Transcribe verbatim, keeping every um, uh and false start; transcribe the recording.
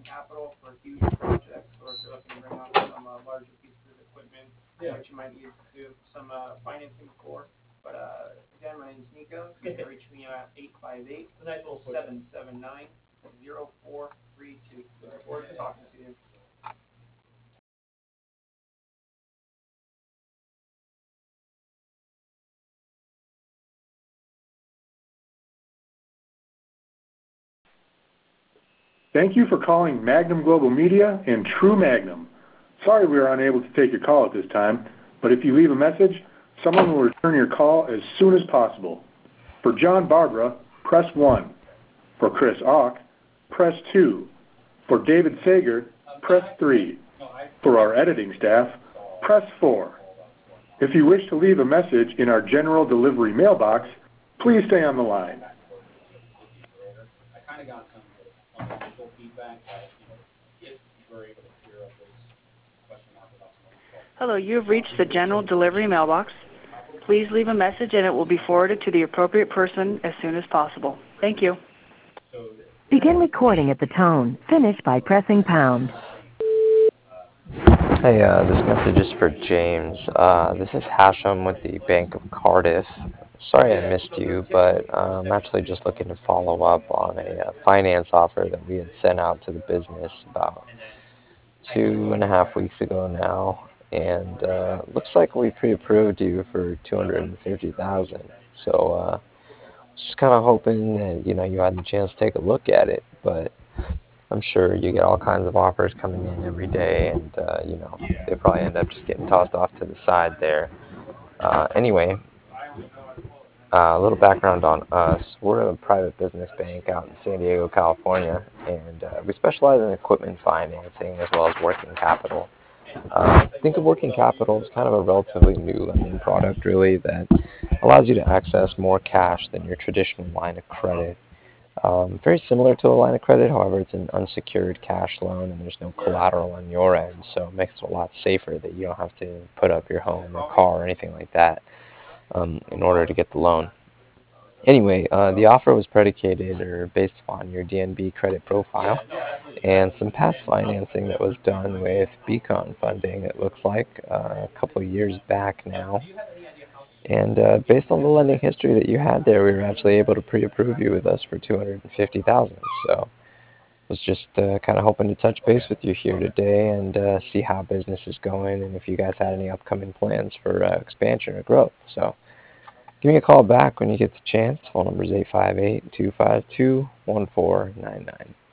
capital for huge projects, or if you're looking to bring on some uh, larger pieces of equipment, yeah. which you might need to do some uh, financing for. But uh, again, my name is Nico. You can reach me at eight five eight, seven seven nine, zero four three two. Looking forward to talking to you. Thank you for calling Magnum Global Media and True Magnum. Sorry we are unable to take your call at this time, but if you leave a message, someone will return your call as soon as possible. For John Barbara, press one. For Chris Auk, press two. For David Sager, press three. For our editing staff, press four. If you wish to leave a message in our general delivery mailbox, please stay on the line. I kind of got some um, initial feedback that, you know, if you were able to clear up this question mark about some. Hello, you have reached the general delivery mailbox. Please leave a message and it will be forwarded to the appropriate person as soon as possible. Thank you. Begin recording at the tone. Finish by pressing pound. Hey, uh, this message is for James. Uh, this is Hashem with the Bank of Cardiff. Sorry I missed you, but uh, I'm actually just looking to follow up on a uh, finance offer that we had sent out to the business about two and a half weeks ago now. And uh, looks like we pre-approved you for two hundred fifty thousand dollars. So uh, just kind of hoping that, you know, you had the chance to take a look at it, but I'm sure you get all kinds of offers coming in every day, and, uh, you know, they probably end up just getting tossed off to the side there. Uh, anyway, uh, a little background on us. We're a private business bank out in San Diego, California, and uh, we specialize in equipment financing as well as working capital. Uh, think of working capital as kind of a relatively new lending product, really, that allows you to access more cash than your traditional line of credit. Um, very similar to a line of credit, however, it's an unsecured cash loan and there's no collateral on your end, so it makes it a lot safer that you don't have to put up your home or car or anything like that um, in order to get the loan. Anyway, uh, the offer was predicated or based on your D N B credit profile and some past financing that was done with Beacon funding, it looks like, uh, a couple of years back now. And uh, based on the lending history that you had there, we were actually able to pre-approve you with us for two hundred fifty thousand dollars. So I was just uh, kind of hoping to touch base with you here today and uh, see how business is going and if you guys had any upcoming plans for uh, expansion or growth. So give me a call back when you get the chance. Phone number is eight five eight, two five two, one four nine nine.